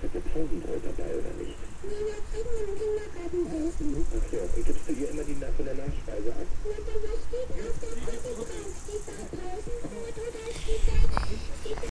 Hat der Pausenbrot dabei, oder nicht? Nee, wir kriegen im Kindergarten Essen. Ach so, und gibst du ihr immer die von der Nachspeise ab? Na, da steht auf der Pappe drauf, steht da Pausenbrot oder steht da